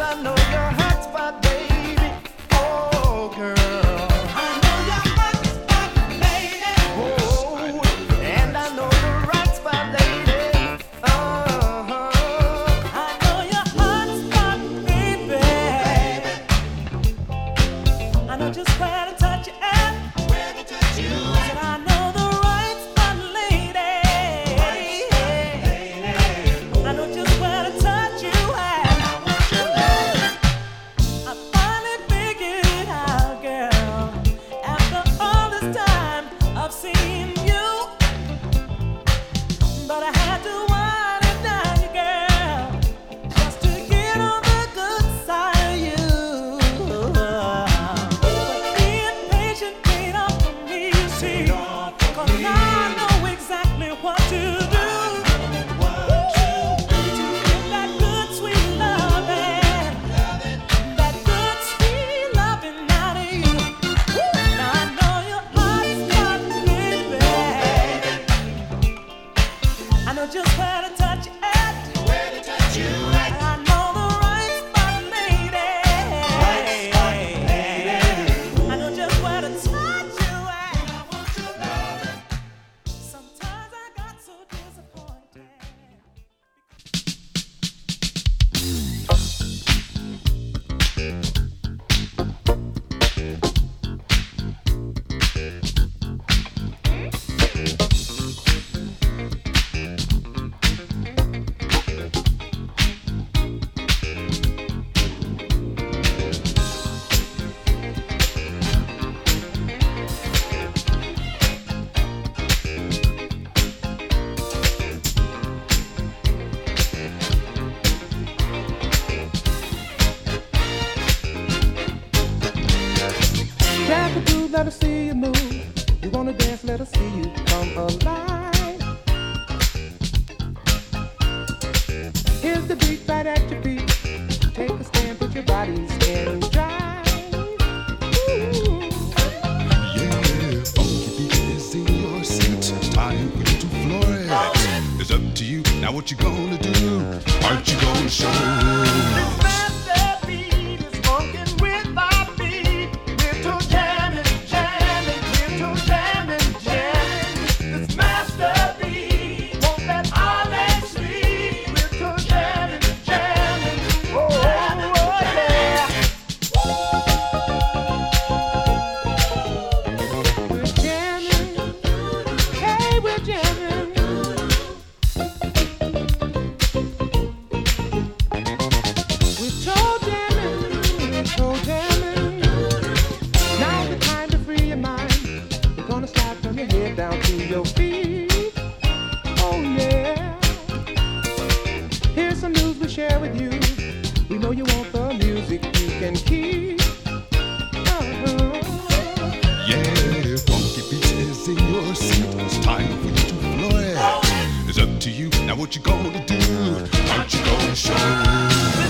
let us see you move. You wanna dance, let us see you come alive. Here's the beat right at your feet. Take a stand, put your bodies in drive. Ooh. Yeah, funky beat is in your seat. Time for you to floor it. It's up to you. Now what you gonna do? Aren't you gonna show it? Down to your feet. Oh yeah. Here's some news we share with you. We know you want the music you can keep. Yeah, funky beat is in your seat. It's time for you to floor it. It's up to you. Now what you gonna do? Aren't you gonna show?